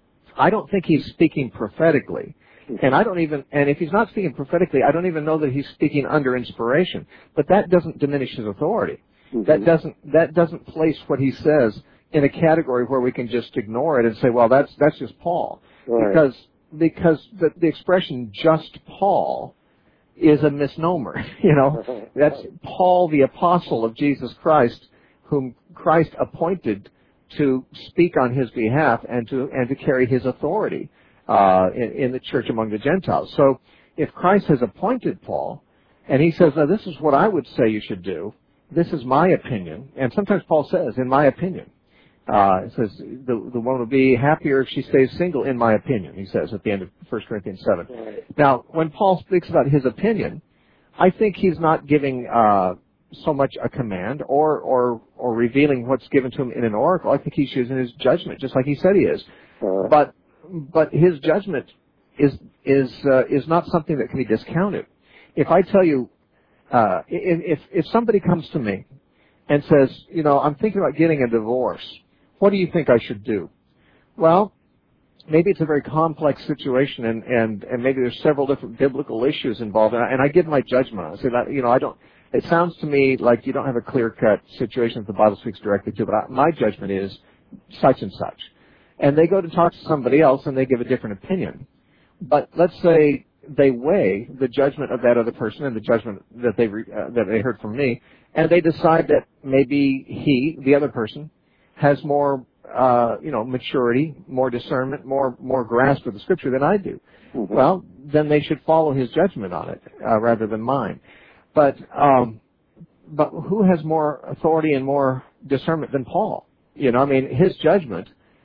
I don't think he's speaking prophetically. And I don't even, and if he's not speaking prophetically, I don't even know that he's speaking under inspiration. But that doesn't diminish his authority. Mm-hmm. That doesn't, that doesn't place what he says in a category where we can just ignore it and say, well, that's that's just Paul. Right. Because because the, the expression "just Paul" is a misnomer. You know, that's Paul, the apostle of Jesus Christ, whom Christ appointed to speak on his behalf and to and to carry his authority uh, in, in the church among the Gentiles. So if Christ has appointed Paul, and he says, "Now this is what I would say you should do. This is my opinion," and sometimes Paul says, "In my opinion." Uh, it says the, the woman will be happier if she stays single, in my opinion, he says at the end of First Corinthians seven. Right. Now, when Paul speaks about his opinion, I think he's not giving uh, so much a command or, or or revealing what's given to him in an oracle. I think he's using his judgment, just like he said he is. Uh, but but his judgment is is uh, is not something that can be discounted. If I tell you, uh, if if somebody comes to me and says, you know, I'm thinking about getting a divorce, what do you think I should do? Well, maybe it's a very complex situation, and, and, and maybe there's several different biblical issues involved, and I, and I give my judgment on it. I say that, you know, I don't. It sounds to me like you don't have a clear-cut situation that the Bible speaks directly to, but I, my judgment is such and such. And they go to talk to somebody else, and they give a different opinion. But let's say they weigh the judgment of that other person and the judgment that they re, uh, that they heard from me, and they decide that maybe he, the other person, has more, uh, you know, maturity, more discernment, more more grasp of the Scripture than I do. Mm-hmm. Well, then they should follow his judgment on it uh, rather than mine. But um, but who has more authority and more discernment than Paul? You know, I mean, his judgment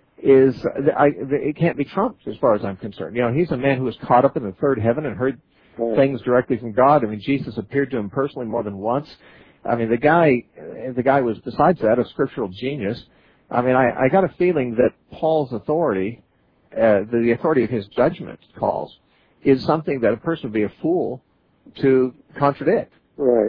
is I, it can't be trumped as far as I'm concerned. You know, he's a man who was caught up in the third heaven and heard right. things directly from God. I mean, Jesus appeared to him personally more than once. I mean, the guy, the guy was, besides that, a scriptural genius. I mean, I, I got a feeling that Paul's authority, uh, the, the authority of his judgment calls, is something that a person would be a fool to contradict. Right.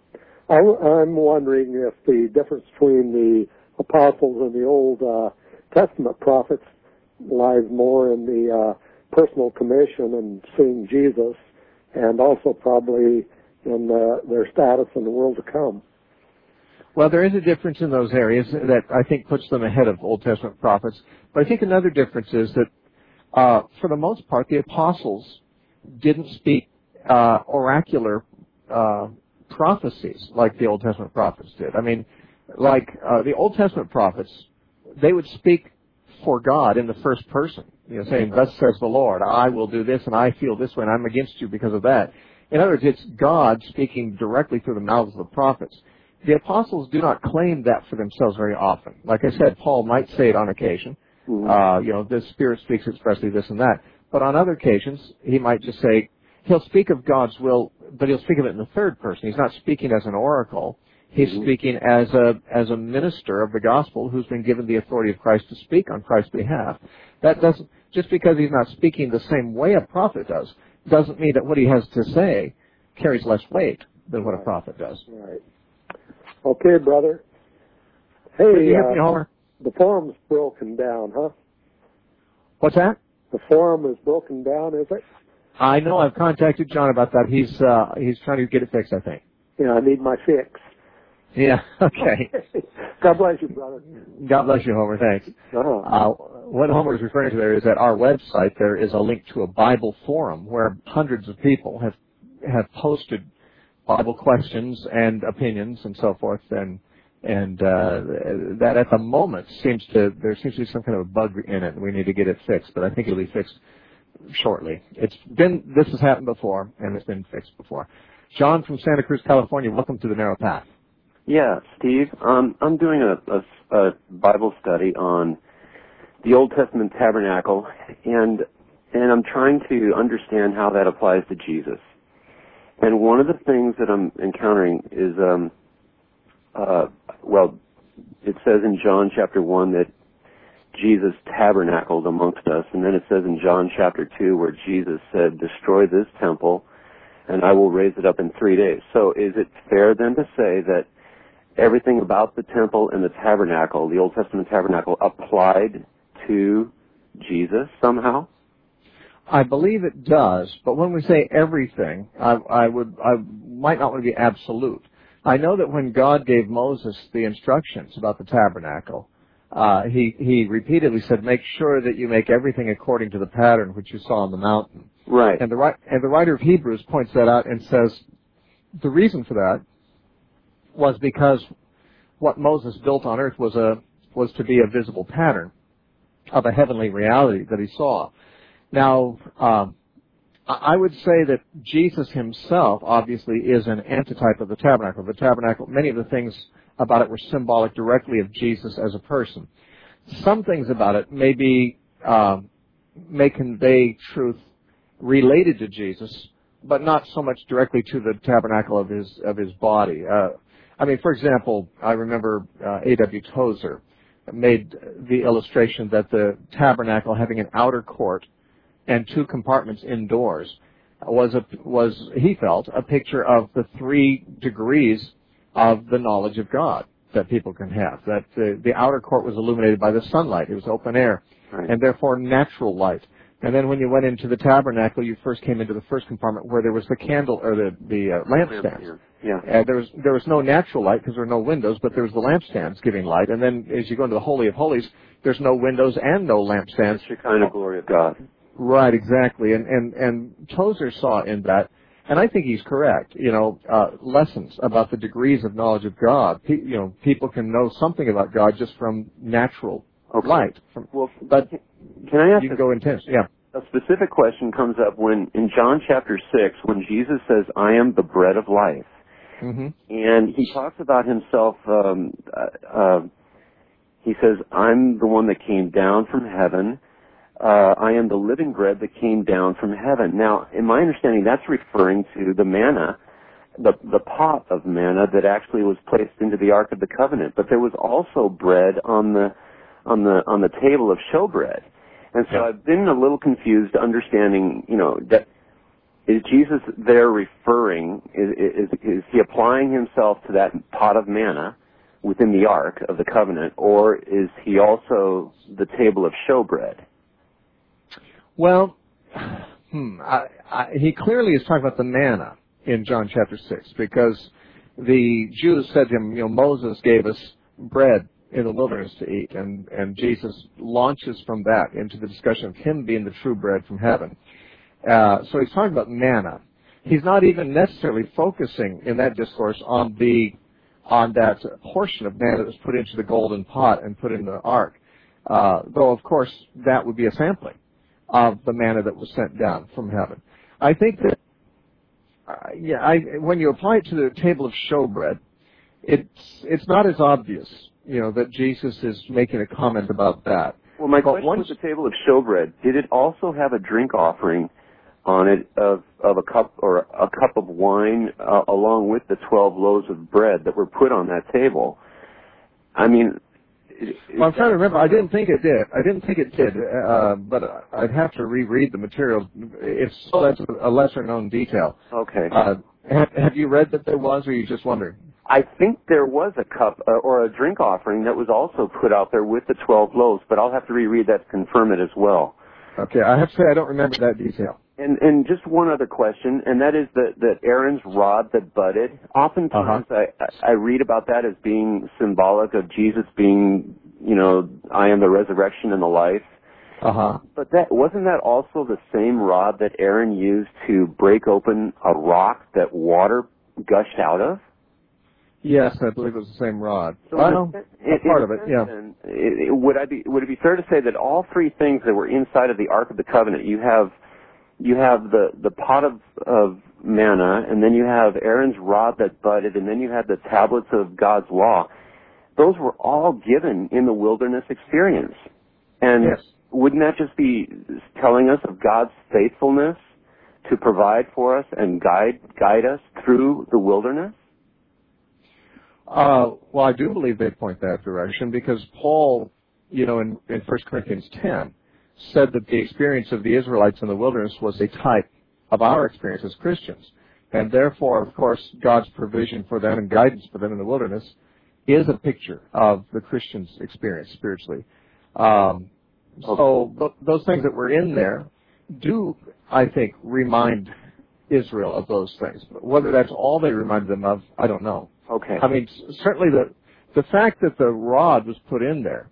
I'm wondering if the difference between the apostles and the Old uh, Testament prophets lies more in the uh, personal commission and seeing Jesus, and also probably in uh, their status in the world to come. Well, there is a difference in those areas that I think puts them ahead of Old Testament prophets. But I think another difference is that, uh, for the most part, the apostles didn't speak uh, oracular uh, prophecies like the Old Testament prophets did. I mean, like uh, the Old Testament prophets, they would speak for God in the first person, you know, saying, "Thus says the Lord, I will do this, and I feel this way, and I'm against you because of that." In other words, it's God speaking directly through the mouths of the prophets. The apostles do not claim that for themselves very often. Like I said, Paul might say it on occasion. Mm-hmm. Uh, you know, the Spirit speaks expressly this and that. But on other occasions, he might just say, he'll speak of God's will, but he'll speak of it in the third person. He's not speaking as an oracle. He's mm-hmm. speaking as a as a minister of the gospel who's been given the authority of Christ to speak on Christ's behalf. That doesn't, just because he's not speaking the same way a prophet does, doesn't mean that what he has to say carries less weight than what a prophet does. Right. Okay, brother. Hey, you uh, me, Homer? The forum's broken down, huh? What's that? The forum is broken down, is it? I know. I've contacted John about that. He's uh, he's trying to get it fixed, I think. Yeah, I need my fix. Yeah, okay. God bless you, brother. God bless you, Homer. Thanks. Uh-huh. Uh, what Homer is referring to there is that our website, there is a link to a Bible forum where hundreds of people have have posted Bible questions and opinions and so forth, and and uh, that at the moment seems to there seems to be some kind of a bug in it. We need to get it fixed, but I think it'll be fixed shortly. It's been this has happened before, and it's been fixed before. John from Santa Cruz, California. Welcome to the Narrow Path. Yeah, Steve. Um, I'm doing a, a, a Bible study on the Old Testament tabernacle, and and I'm trying to understand how that applies to Jesus. And one of the things that I'm encountering is, um, uh, well, it says in John chapter one that Jesus tabernacled amongst us, and then it says in John chapter two where Jesus said, "Destroy this temple, and I will raise it up in three days." So is it fair then to say that everything about the temple and the tabernacle, the Old Testament tabernacle, applied to Jesus somehow? I believe it does, but when we say everything, I, I would, I might not want to be absolute. I know that when God gave Moses the instructions about the tabernacle, uh, he, he repeatedly said, "Make sure that you make everything according to the pattern which you saw on the mountain." Right. And the, and the writer of Hebrews points that out and says, the reason for that was because what Moses built on earth was a was to be a visible pattern of a heavenly reality that he saw. Now, um, I would say that Jesus himself obviously is an antitype of the tabernacle. The tabernacle, many of the things about it were symbolic directly of Jesus as a person. Some things about it may be um, may convey truth related to Jesus, but not so much directly to the tabernacle of his of his body. Uh, I mean, for example, I remember uh, A W Tozer made the illustration that the tabernacle having an outer court and two compartments indoors was a, was he felt a picture of the three degrees of the knowledge of God that people can have. That the, the outer court was illuminated by the sunlight; it was open air, right, and therefore natural light. And then when you went into the tabernacle, you first came into the first compartment where there was the candle or the the uh, lampstands. Yeah. Uh, there was there was no natural light because there were no windows, but there was the lampstands giving light. And then as you go into the Holy of Holies, there's no windows and no lampstands. It's the kind of glory of God. Right, exactly. And and and Tozer saw in that, and I think he's correct. You know, uh, lessons about the degrees of knowledge of God. Pe- you know, people can know something about God just from natural okay. light. From, well, but can I ask? You can go intense. Yeah. A specific question comes up when in John chapter six, when Jesus says, "I am the bread of life," mm-hmm. and he talks about himself. Um, uh, uh, he says, "I'm the one that came down from heaven. Uh, I am the living bread that came down from heaven." Now, in my understanding, that's referring to the manna, the the pot of manna that actually was placed into the Ark of the Covenant. But there was also bread on the on the on the table of showbread, and so yeah. I've been a little confused, understanding, you know, that is Jesus there referring, is, is, is he applying himself to that pot of manna within the Ark of the Covenant, or is he also the table of showbread? Well, hmm, I, I, he clearly is talking about the manna in John chapter six, because the Jews said to him, you know, Moses gave us bread in the wilderness to eat, and, and Jesus launches from that into the discussion of him being the true bread from heaven. Uh, so he's talking about manna. He's not even necessarily focusing in that discourse on the on that portion of manna that was put into the golden pot and put in the ark, uh, though of course that would be a sampling of the manna that was sent down from heaven. I think that uh, yeah, I, when you apply it to the table of showbread, it's it's not as obvious, you know, that Jesus is making a comment about that. Well, my but question once, with the table of showbread, did it also have a drink offering on it of of a cup or a cup of wine uh, along with the twelve loaves of bread that were put on that table? I mean, well, I'm trying to remember. I didn't think it did. I didn't think it did, uh, but I'd have to reread the material. If so, that's a lesser-known detail. Okay. Uh, have, have you read that there was, or are you just wondering? I think there was a cup uh, or a drink offering that was also put out there with the twelve loaves, but I'll have to reread that to confirm it as well. Okay, I have to say I don't remember that detail. And and just one other question, and that is that, that Aaron's rod that budded. Oftentimes uh-huh. I, I read about that as being symbolic of Jesus being, you know, I am the resurrection and the life. Uh-huh. But that wasn't that also the same rod that Aaron used to break open a rock that water gushed out of? Yes, I believe it was the same rod. So well, it, it, part of it, yeah. It, it, would I be would it be fair to say that all three things that were inside of the Ark of the Covenant, you have you have the, the pot of, of manna, and then you have Aaron's rod that budded, and then you have the tablets of God's law. Those were all given in the wilderness experience. And yes. Wouldn't that just be telling us of God's faithfulness to provide for us and guide guide us through the wilderness? Uh, well, I do believe they point that direction, because Paul, you know, in, in First Corinthians ten, said that the experience of the Israelites in the wilderness was a type of our experience as Christians. And therefore, of course, God's provision for them and guidance for them in the wilderness is a picture of the Christian's experience spiritually. Um, so th- those things that were in there do, I think, remind Israel of those things. But whether that's all they remind them of, I don't know. Okay. I mean, certainly the the fact that the rod was put in there,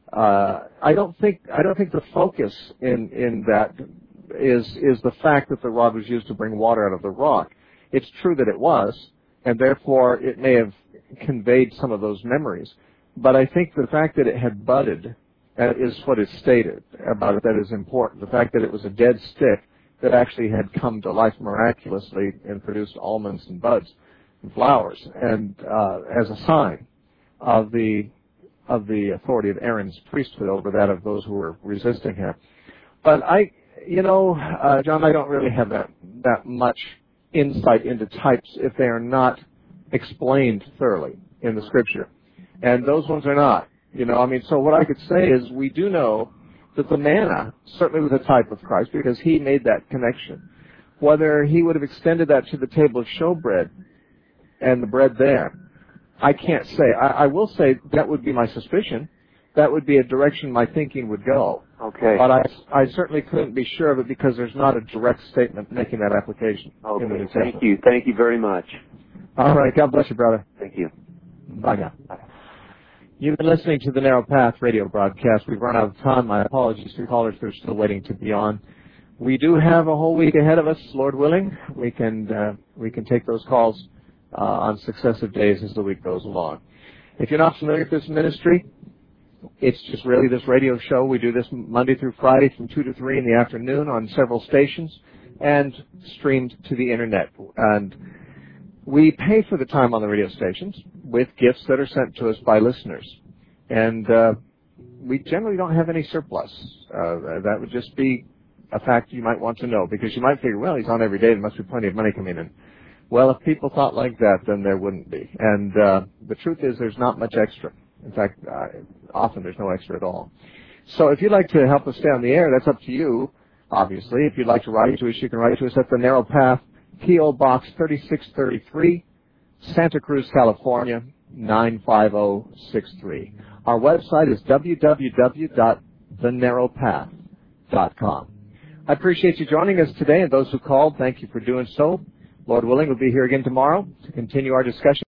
uh, I don't think I don't think the focus in in that is is the fact that the rod was used to bring water out of the rock. It's true that it was, and therefore it may have conveyed some of those memories. But I think the fact that it had budded uh, is what is stated about it that is important. The fact that it was a dead stick that actually had come to life miraculously and produced almonds and buds and flowers, and uh, as a sign of the of the authority of Aaron's priesthood over that of those who were resisting him. But I, you know, uh, John, I don't really have that that much insight into types if they are not explained thoroughly in the Scripture, and those ones are not. You know, I mean, so what I could say is we do know that the manna certainly was a type of Christ because he made that connection. Whether he would have extended that to the table of showbread and the bread there, I can't say. I, I will say that would be my suspicion. That would be a direction my thinking would go. Okay. But I, I certainly couldn't be sure of it because there's not a direct statement making that application. Okay. In the New Thank Testament. you. Thank you very much. All right. God bless you, brother. Thank you. Bye now. You've been listening to the Narrow Path radio broadcast. We've run out of time. My apologies to callers who are still waiting to be on. We do have a whole week ahead of us, Lord willing. We can uh, we can take those calls uh, on successive days as the week goes along. If you're not familiar with this ministry, it's just really this radio show. We do this Monday through Friday from two to three in the afternoon on several stations and streamed to the Internet. And we pay for the time on the radio stations with gifts that are sent to us by listeners. And uh, we generally don't have any surplus. Uh, that would just be a fact you might want to know, because you might figure, well, he's on every day, there must be plenty of money coming in. Well, if people thought like that, then there wouldn't be. And uh, the truth is there's not much extra. In fact, uh, often there's no extra at all. So if you'd like to help us stay on the air, that's up to you. obviously. If you'd like to write to us, you can write to us at The Narrow Path, P O. Box thirty-six thirty-three, Santa Cruz, California, nine five zero six three. Our website is w w w dot the narrow path dot com. I appreciate you joining us today, and those who called, thank you for doing so. Lord willing, we'll be here again tomorrow to continue our discussion.